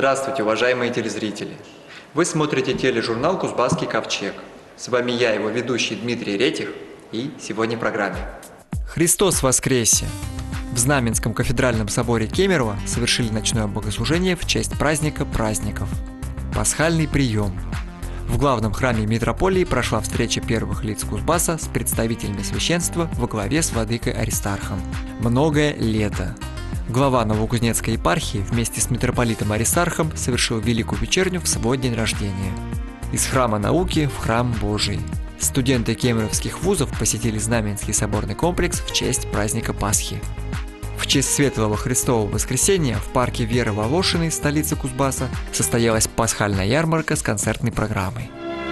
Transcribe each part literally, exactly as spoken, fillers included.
Здравствуйте, уважаемые телезрители! Вы смотрите тележурнал «Кузбасский ковчег». С вами я, его ведущий Дмитрий Ретих, и сегодня в программе. Христос воскресе! В Знаменском кафедральном соборе Кемерово совершили ночное богослужение в честь праздника праздников – Пасхальный прием. В главном храме митрополии прошла встреча первых лиц Кузбасса с представителями священства во главе с владыкой Аристархом. Многое лето. Глава Новокузнецкой епархии вместе с митрополитом Аристархом совершил Великую вечерню в свой день рождения. Из храма науки в храм Божий. Студенты кемеровских вузов посетили Знаменский соборный комплекс в честь праздника Пасхи. В честь Светлого Христового воскресения в парке Веры Волошиной, столице Кузбасса, состоялась пасхальная ярмарка с концертной программой.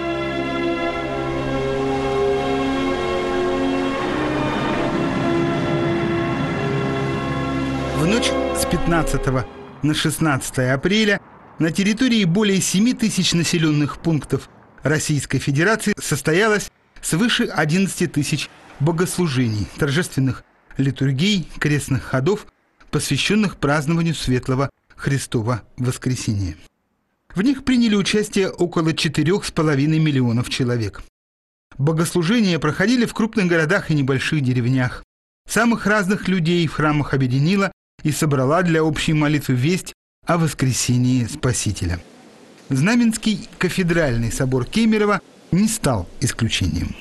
В ночь с пятнадцатого на шестнадцатое апреля на территории более семи тысяч населенных пунктов Российской Федерации состоялось свыше одиннадцати тысяч богослужений, торжественных литургий, крестных ходов, посвященных празднованию Светлого Христова воскресения. В них приняли участие около четырёх с половиной миллионов человек. Богослужения проходили в крупных городах и небольших деревнях. Самых разных людей в храмах объединила и собрала для общей молитвы весть о воскресении Спасителя. Знаменский кафедральный собор Кемерово не стал исключением.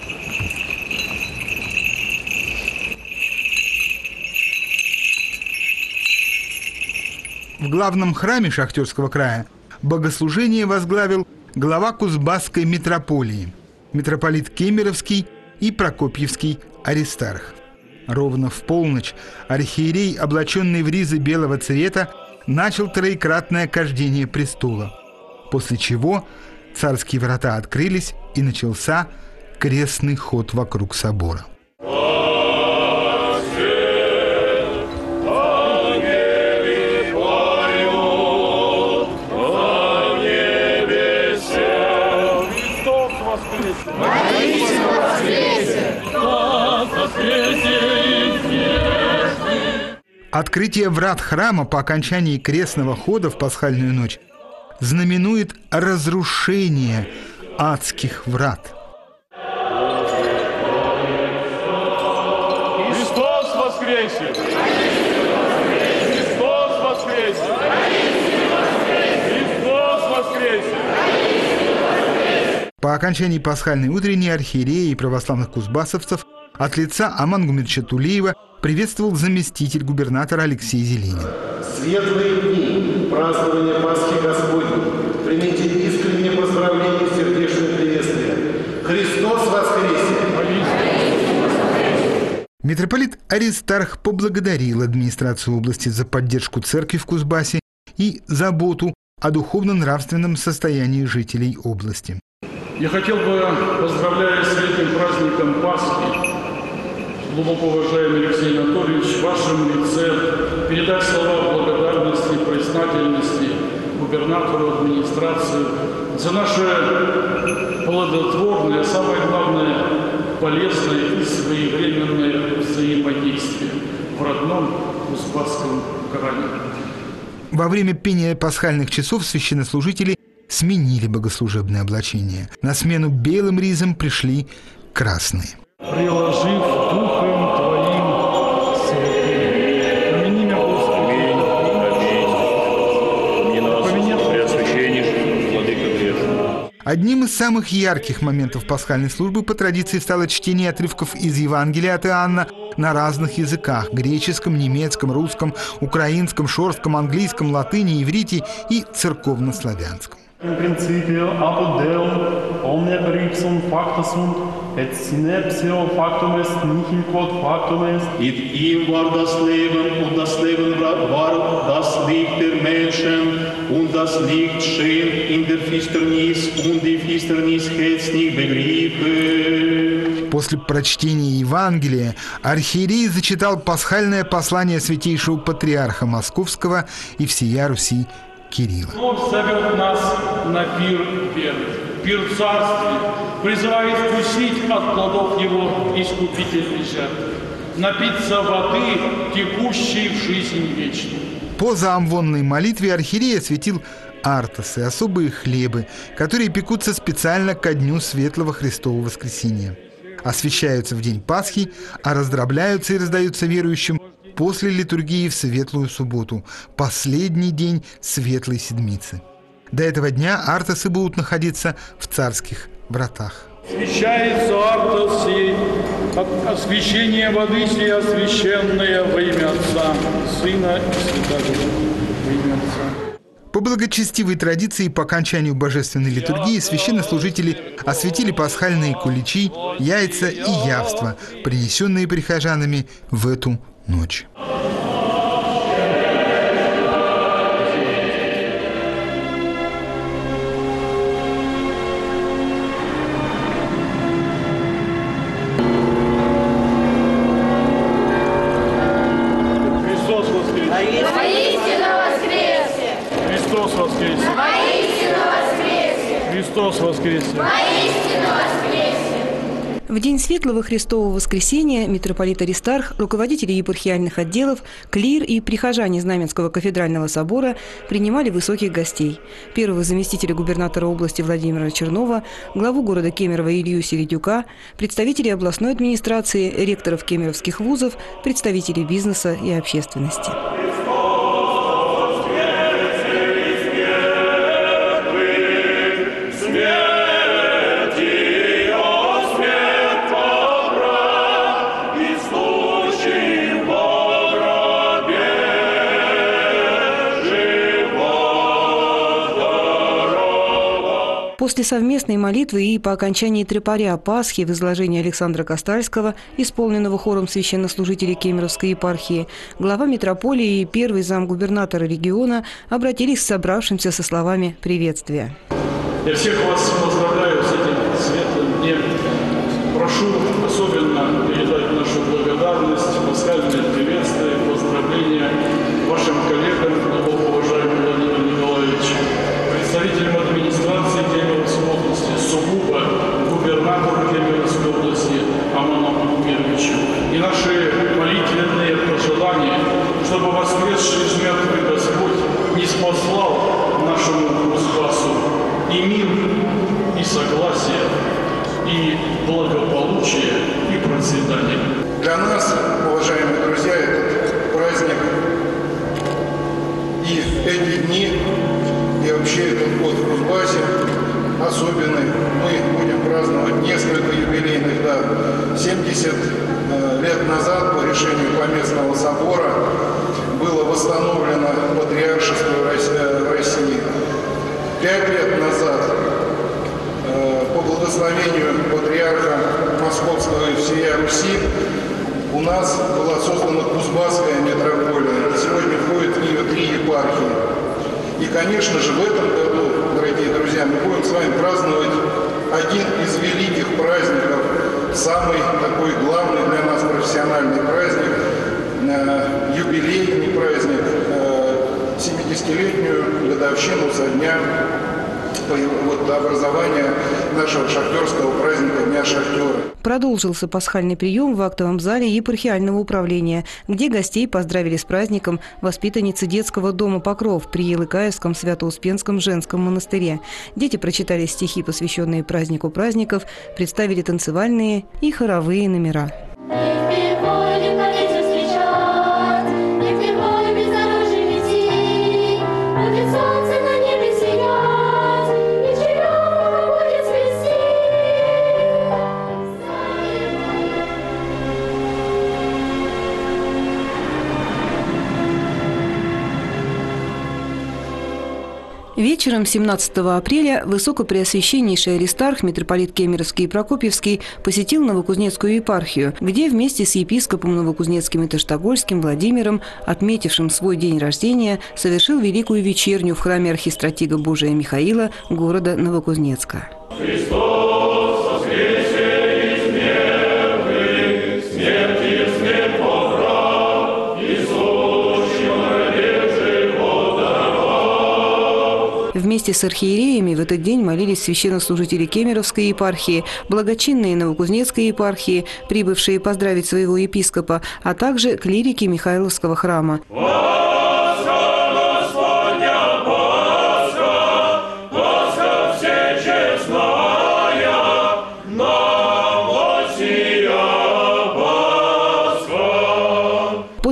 В главном храме Шахтерского края богослужение возглавил глава Кузбасской митрополии, митрополит Кемеровский и Прокопьевский Аристарх. Ровно в полночь архиерей, облаченный в ризы белого цвета, начал троекратное кождение престола, после чего царские врата открылись и начался крестный ход вокруг собора. Открытие врат храма по окончании крестного хода в пасхальную ночь знаменует разрушение адских врат. Христос воскресе! Христос воскресе! Христос воскресе! По окончании пасхальной утренней архиереи и православных кузбассовцев от лица Аман Гумедовича Тулеева приветствовал заместитель губернатора Алексей Зеленин. Светлые дни празднования Пасхи Господней. Примите искреннее поздравление и сердечное приветствие. Христос воскресе! Митрополит Аристарх поблагодарил администрацию области за поддержку церкви в Кузбассе и заботу о духовно-нравственном состоянии жителей области. Я хотел бы, поздравляя с этим праздником Пасхи, глубоко уважаемый Алексей Анатольевич, в вашем лице передать слова благодарности и признательности губернатору, администрации за наше плодотворное, а самое главное, полезное и своевременное взаимодействие в родном Кузбасском крае. Во время пения пасхальных часов священнослужители сменили богослужебное облачение. На смену белым ризам пришли красные. Приложив духом Твоим святым. Помяни меня, Господи. Помяни Преосвященнейший Владыка грешный. Одним из самых ярких моментов пасхальной службы по традиции стало чтение отрывков из Евангелия от Иоанна на разных языках – греческом, немецком, русском, украинском, шорском, английском, латыни, иврите и церковнославянском. In principio apud Deum omne ipsum facta sunt, et sine pseo factum est nihil quod factum est. In ihm war das Leben, und das Leben war das Licht der Menschen, und das Licht schien in der Finsternis, und die Finsternis hat's nicht begriffen. После прочтения Евангелия архиерей зачитал пасхальное послание святейшего патриарха Московского и всея Руси Кирилла. Он зовет нас на пир веры, пир царствия, призывает вкусить от плодов его искупительной жертвы, напиться воды, текущей в жизнь вечную. По заамвонной молитве архиерей осветил артосы, особые хлебы, которые пекутся специально ко дню Светлого Христового Воскресения. Освящаются в день Пасхи, а раздробляются и раздаются верующим после литургии в Светлую Субботу, последний день Светлой Седмицы. До этого дня артосы будут находиться в царских вратах. Освящается артос сей, освящение воды сей освященное во имя Отца, Сына и Святого Духа, во имя Отца. По благочестивой традиции, по окончанию божественной литургии священнослужители осветили пасхальные куличи, яйца и явства, принесенные прихожанами в эту ночь. Христос воскресе! Воистину воскресе! Христос воскресе! Воистину воскресе! Христос воскресе! Воистину воскресе! В день Светлого Христового Воскресения митрополит Аристарх, руководители епархиальных отделов, клир и прихожане Знаменского кафедрального собора принимали высоких гостей. Первого заместителя губернатора области Владимира Чернова, главу города Кемерово Илью Середюка, представителей областной администрации, ректоров кемеровских вузов, представителей бизнеса и общественности. После совместной молитвы и по окончании трепаря Пасхи в изложении Александра Костальского, исполненного хором священнослужителей Кемеровской епархии, глава митрополии и первый замгубернатора региона обратились к собравшимся со словами приветствия. Я всех вас поздравляю с этим светлым днем. Прошу особенно передать нашу благодарность, пасхальное приветствие, поздравления вашим коллегам, глубоко уважаемый Владимир Николаевич, представителям администрации Кемеровской области, сугубо губернатору Кемеровской области Аману Гумеровичу. И наши молитвенные пожелания, чтобы воскресший из мертвых Господь не спаслал нашему Спасу и мир, и согласие, и благополучие, и процветание. Для нас, уважаемые друзья, этот праздник и эти дни, и вообще этот год в Кузбассе особенный. Мы будем праздновать несколько юбилейных дат. семьдесят лет назад по решению Поместного собора было восстановлено патриаршество в России. Пять лет назад по благословению патриарха Московского и всея Руси у нас была создана Кузбасская митрополия. Сегодня входит в нее три епархии. И, конечно же, в этом году, дорогие друзья, мы будем с вами праздновать один из великих праздников, самый такой главный для нас профессиональный праздник, юбилейный праздник, семидесятилетнюю годовщину со дня вот, образования нашего шахтерского праздника Дня шахтера. Продолжился пасхальный прием в актовом зале епархиального управления, где гостей поздравили с праздником воспитанницы детского дома «Покров» при Елыкаевском Свято-Успенском женском монастыре. Дети прочитали стихи, посвященные празднику праздников, представили танцевальные и хоровые номера. Вечером семнадцатого апреля высокопреосвященнейший Аристарх, митрополит Кемеровский и Прокопьевский, посетил Новокузнецкую епархию, где вместе с епископом Новокузнецким и Таштагольским Владимиром, отметившим свой день рождения, совершил великую вечерню в храме архистратига Божия Михаила города Новокузнецка. Христос воскресе из мертвых, смерти смерть побрал, Иисусом родив живот. Вместе с архиереями в этот день молились священнослужители Кемеровской епархии, благочинные Новокузнецкой епархии, прибывшие поздравить своего епископа, а также клирики Михайловского храма. Господи!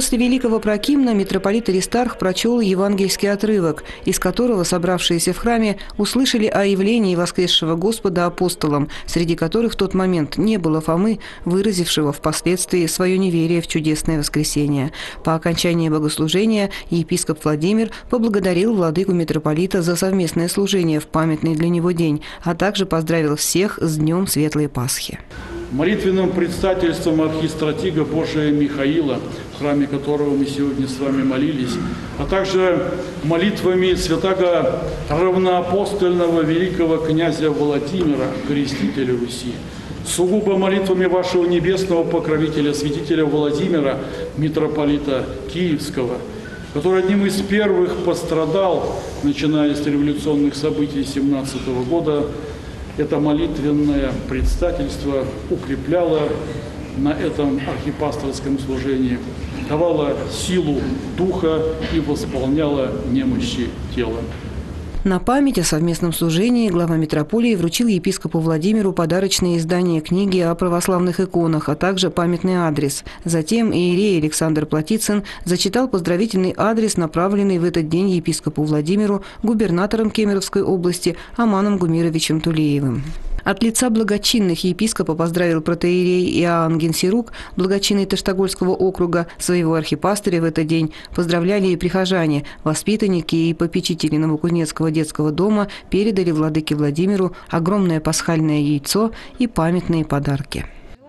После Великого Прокимна митрополит Аристарх прочел евангельский отрывок, из которого собравшиеся в храме услышали о явлении воскресшего Господа апостолам, среди которых в тот момент не было Фомы, выразившего впоследствии свое неверие в чудесное воскресение. По окончании богослужения епископ Владимир поблагодарил владыку митрополита за совместное служение в памятный для него день, а также поздравил всех с Днем Светлой Пасхи. Молитвенным предстательством архистратига Божия Михаила, в храме которого мы сегодня с вами молились, а также молитвами святаго равноапостольного великого князя Владимира, крестителя Руси, сугубо молитвами вашего небесного покровителя, святителя Владимира, митрополита Киевского, который одним из первых пострадал, начиная с революционных событий семнадцатого года, это молитвенное предстательство укрепляло на этом архипасторском служении, давало силу духа и восполняло немощи тела. На память о совместном служении глава митрополии вручил епископу Владимиру подарочное издание книги о православных иконах, а также памятный адрес. Затем иерей Александр Платицын зачитал поздравительный адрес, направленный в этот день епископу Владимиру губернатором Кемеровской области Аманом Гумировичем Тулеевым. От лица благочинных епископа поздравил протоиерей Иоанн Генсирук, благочинный Таштагольского округа, своего архипастыря в этот день. Поздравляли и прихожане, воспитанники и попечители Новокузнецкого детского дома передали владыке Владимиру огромное пасхальное яйцо и памятные подарки.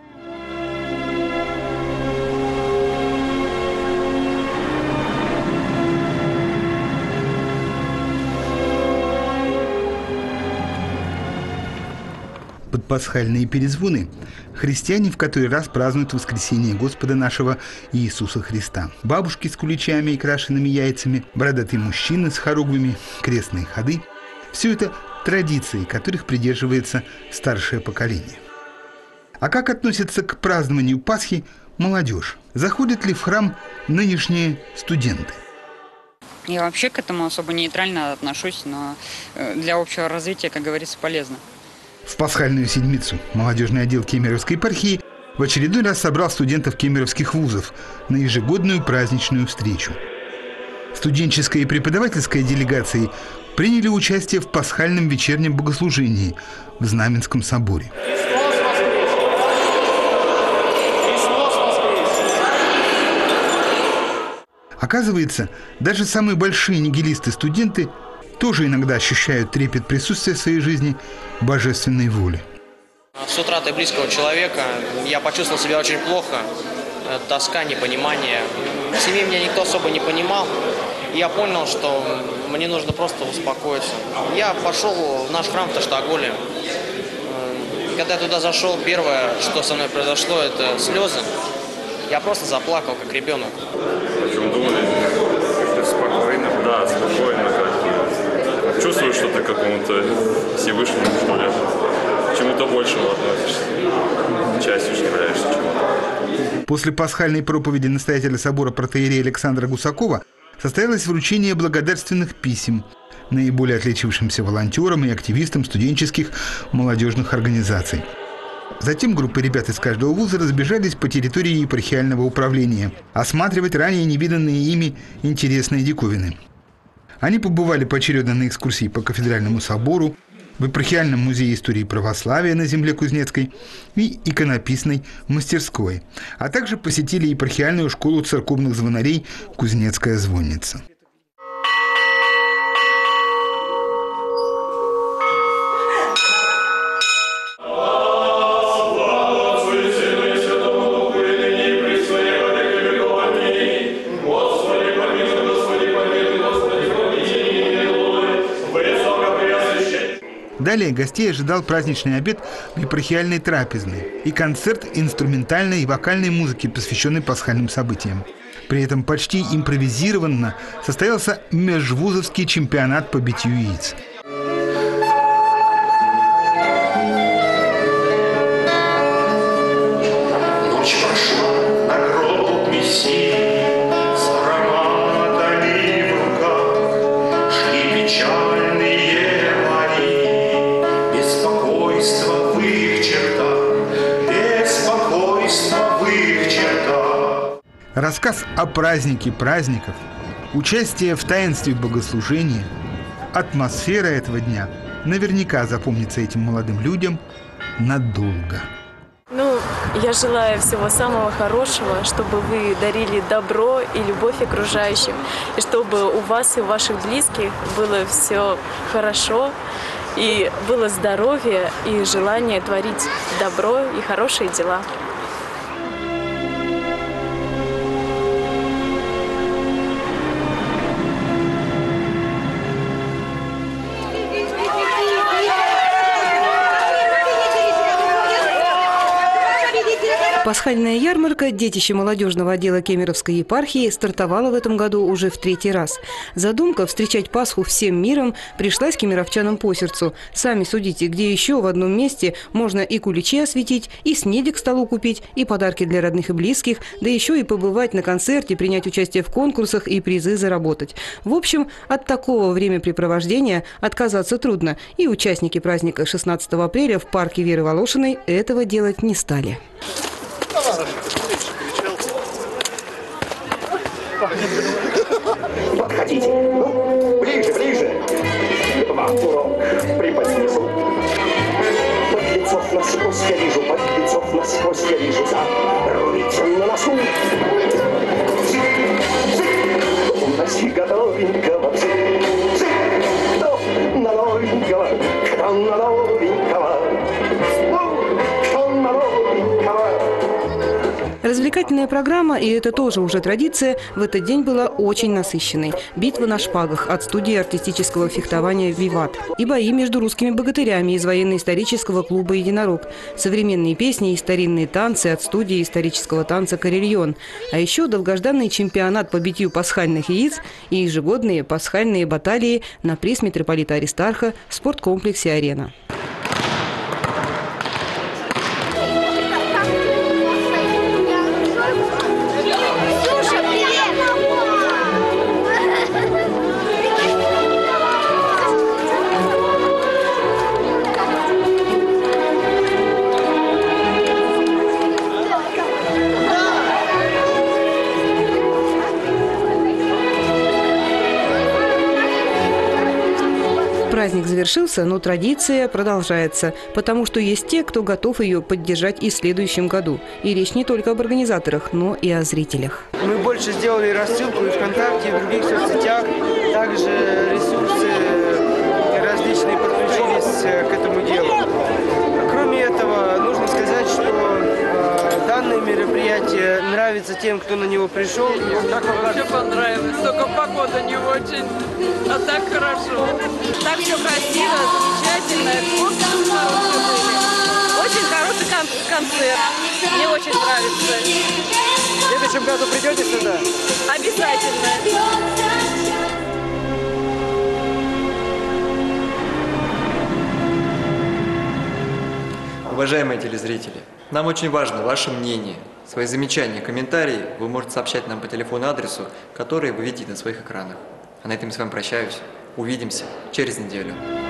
Под пасхальные перезвоны христиане в который раз празднуют воскресение Господа нашего Иисуса Христа. Бабушки с куличами и крашенными яйцами, бородатые мужчины с хоругвями, крестные ходы – все это традиции, которых придерживается старшее поколение. А как относятся к празднованию Пасхи молодежь? Заходят ли в храм нынешние студенты? Я вообще к этому особо нейтрально отношусь, но для общего развития, как говорится, полезно. В пасхальную седмицу молодежный отдел Кемеровской епархии в очередной раз собрал студентов кемеровских вузов на ежегодную праздничную встречу. Студенческая и преподавательская делегации приняли участие в пасхальном вечернем богослужении в Знаменском соборе. Оказывается, даже самые большие нигилисты-студенты тоже иногда ощущают трепет присутствия в своей жизни божественной воли. С утратой близкого человека я почувствовал себя очень плохо. Тоска, непонимание. В семье меня никто особо не понимал. Я понял, что мне нужно просто успокоиться. Я пошел в наш храм в Таштаголе. Когда я туда зашел, первое, что со мной произошло, это слезы. Я просто заплакал, как ребенок. Почему думали? Как-то спокойно. Да, спокойно как-то. Чувствую, что ты к какому-то Всевышнему, что ли, чему-то большему относишься. Частью же являешься чего-то. После пасхальной проповеди настоятеля собора протоиерея Александра Гусакова состоялось вручение благодарственных писем наиболее отличившимся волонтерам и активистам студенческих молодежных организаций. Затем группы ребят из каждого вуза разбежались по территории епархиального управления осматривать ранее невиданные ими интересные диковины. Они побывали поочередно на экскурсии по кафедральному собору, в епархиальном музее истории православия на земле Кузнецкой и иконописной мастерской, а также посетили епархиальную школу церковных звонарей «Кузнецкая звонница». Далее гостей ожидал праздничный обед в епархиальной трапезной и концерт инструментальной и вокальной музыки, посвященный пасхальным событиям. При этом почти импровизированно состоялся межвузовский чемпионат по битью яиц. рассказ о празднике праздников, участие в таинстве богослужения, атмосфера этого дня наверняка запомнится этим молодым людям надолго. Ну, я желаю всего самого хорошего, чтобы вы дарили добро и любовь окружающим, и чтобы у вас и у ваших близких было все хорошо, и было здоровье и желание творить добро и хорошие дела. Пасхальная ярмарка «Детище молодежного отдела Кемеровской епархии» стартовала в этом году уже в третий раз. Задумка встречать Пасху всем миром пришлась кемеровчанам по сердцу. Сами судите, где еще в одном месте можно и куличи осветить, и снеди к столу купить, и подарки для родных и близких, да еще и побывать на концерте, принять участие в конкурсах и призы заработать. В общем, от такого времяпрепровождения отказаться трудно. И участники праздника шестнадцатого апреля в парке Веры Волошиной этого делать не стали. Подходите. Ну, ближе, ближе. Вам урок преподнесу. Подлецов насквозь я вижу, подлецов насквозь я вижу. Зарубите на носу. Уноси готовенького. Кто на новенького, кто на новенького. Кто на новенького. Развлекательная программа, и это тоже уже традиция, в этот день была очень насыщенной. Битва на шпагах от студии артистического фехтования «Виват» и бои между русскими богатырями из военно-исторического клуба «Единорог», современные песни и старинные танцы от студии исторического танца «Карельон», а еще долгожданный чемпионат по битью пасхальных яиц и ежегодные пасхальные баталии на приз митрополита Аристарха в спорткомплексе «Арена». Праздник завершился, но традиция продолжается, потому что есть те, кто готов ее поддержать и в следующем году. И речь не только об организаторах, но и о зрителях. Мы больше сделали рассылку и ВКонтакте, и в других соцсетях. Также ресурсы различные подключились к этому делу. Кроме этого, нужно сказать, что э, данное мероприятие нравится тем, кто на него пришел. Как вам вообще понравилось? Только погода не очень, а так хорошо. Так все красиво, замечательно, экскурсии хорошие были. Очень хороший кон концерт. Мне очень нравится. В следующем году придете сюда? Обязательно. Уважаемые телезрители, нам очень важно ваше мнение. Свои замечания, комментарии вы можете сообщать нам по телефону адресу, который вы видите на своих экранах. А на этом я с вами прощаюсь. Увидимся через неделю.